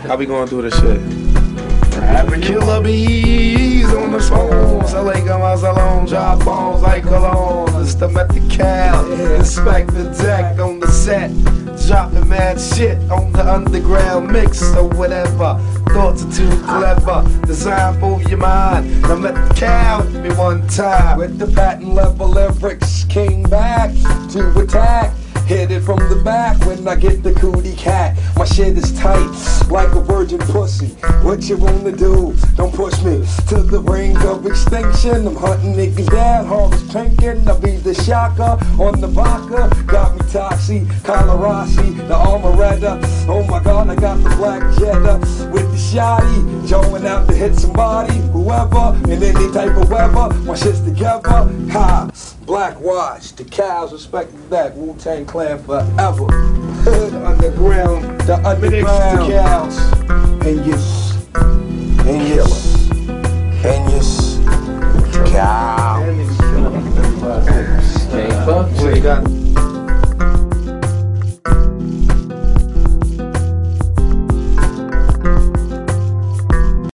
How we gonna do this shit? Killer bees on the phones. LA got my salon, drop bombs like cologne. It's the Methcal, inspect the deck on the set. Dropping mad shit on the underground mix or whatever. Thoughts are too clever, designed for your mind. Now Methcal hit me one time with the patent level lyrics, came back to attack. Hit it from the back when I get the cootie cat. My shit is tight, like a virgin pussy. What you wanna do? Don't push me to the brink of extinction. I'm hunting niggas down, harvest pinkin'. I be the shocker on the vodka. Got me Toxie, Colorasi, the Armoretta. Oh my god, I got the black Jetta with the shotty. Going out to hit somebody, whoever, in any type of weather. My shit's together, ha. Black watch, the cows respect that. Wu-Tang Clan forever. Hood underground, the underground. The cows. And yes, cow. What you got?